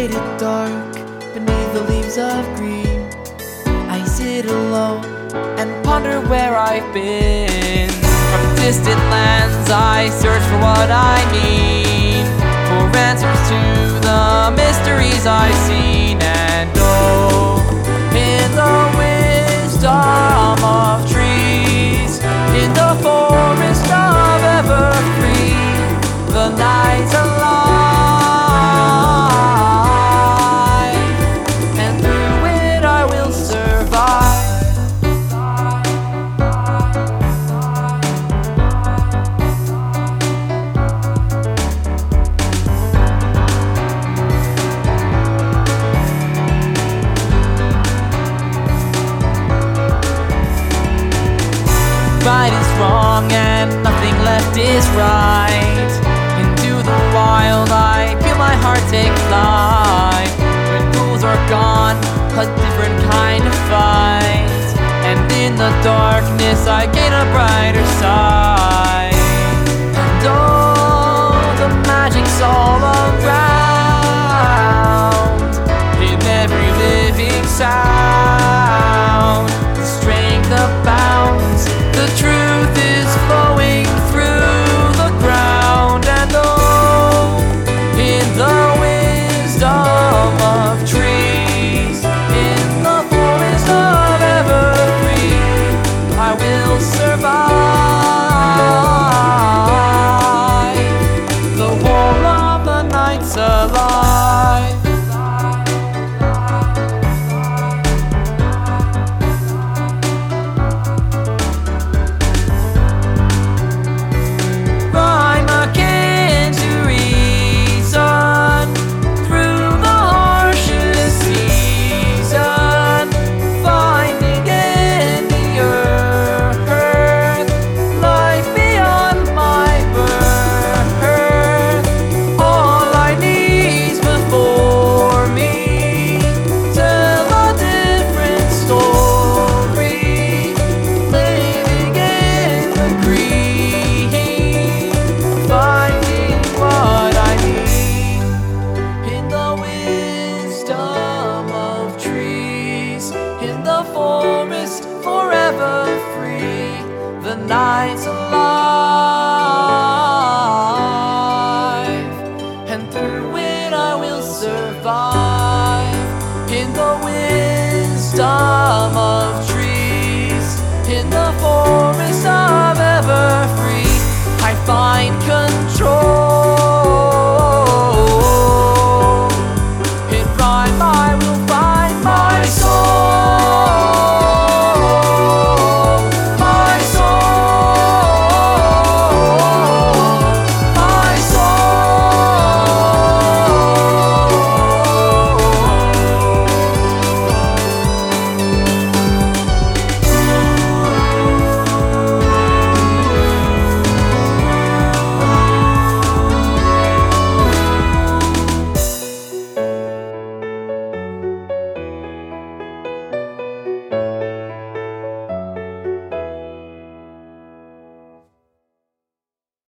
made it dark beneath the leaves of green. I sit alone and ponder where I've been. From distant lands I search for what I need, for answers to the mysteries I've seen. And oh, in the wisdom of trees, in the forest of Everfree, the night's alive. Right is wrong and nothing left is right. Into the wild I feel my heart take flight. When rules are gone, a different kind of fight. And in the darkness I gain a brighter side. And oh, the magic's all around, in every living sound. The strength abounds, the truth is flowing through the ground. And oh, in the wisdom of trees, in the forest of Everfree, I will survive. The whole of the night's alive. In the forest, forever free, the night's alive, and through it I will survive. In the wisdom